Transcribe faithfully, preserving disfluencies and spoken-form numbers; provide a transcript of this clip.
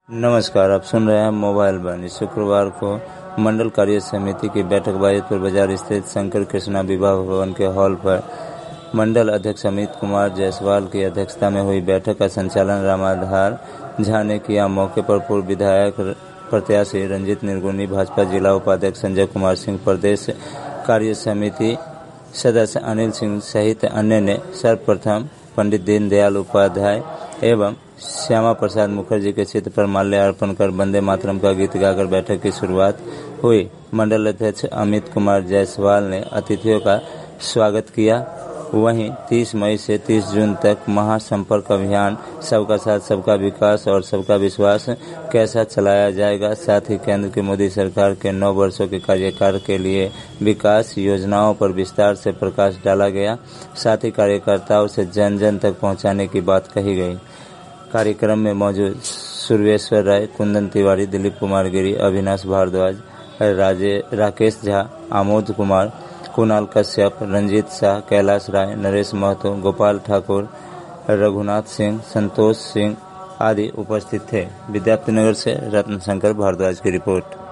नमस्कार, आप सुन रहे हैं मोबाइल वाणी। शुक्रवार को मंडल कार्य समिति की बैठक बाजितपुर बाजार स्थित शंकर कृष्णा विवाह भवन के हॉल पर मंडल अध्यक्ष अमित कुमार जायसवाल की अध्यक्षता में हुई। बैठक का संचालन रामाधार झा ने किया। मौके पर पूर्व विधायक प्रत्याशी रंजीत निर्गुणी, भाजपा जिला उपाध्यक्ष संजय कुमार सिंह, प्रदेश कार्य समिति सदस्य अनिल सिंह सहित अन्य ने सर्वप्रथम पंडित दीनदयाल उपाध्याय एवं श्यामा प्रसाद मुखर्जी के चित्र पर माल्यार्पण कर वंदे मातरम का गीत गाकर बैठक की शुरुआत हुई। मंडल अध्यक्ष अमित कुमार जायसवाल ने अतिथियों का स्वागत किया। वहीं तीस मई से तीस जून तक महासंपर्क अभियान सबका साथ सबका विकास और सबका विश्वास कैसा चलाया जाएगा, साथ ही केंद्र की मोदी सरकार के नौ वर्षों के कार्यकाल के लिए विकास योजनाओं पर विस्तार से प्रकाश डाला गया। साथ ही कार्यकर्ताओं से जन जन तक पहुंचाने की बात कही गई। कार्यक्रम में मौजूद सुरवेश्वर राय, कुंदन तिवारी, दिलीप कुमार गिरी, अविनाश भारद्वाज, राजे राकेश झा, आमोद कुमार, कुणाल कश्यप, रंजीत शाह, कैलाश राय, नरेश महतो, गोपाल ठाकुर, रघुनाथ सिंह, संतोष सिंह आदि उपस्थित थे। विद्यार्थी नगर से रत्न शंकर भारद्वाज की रिपोर्ट।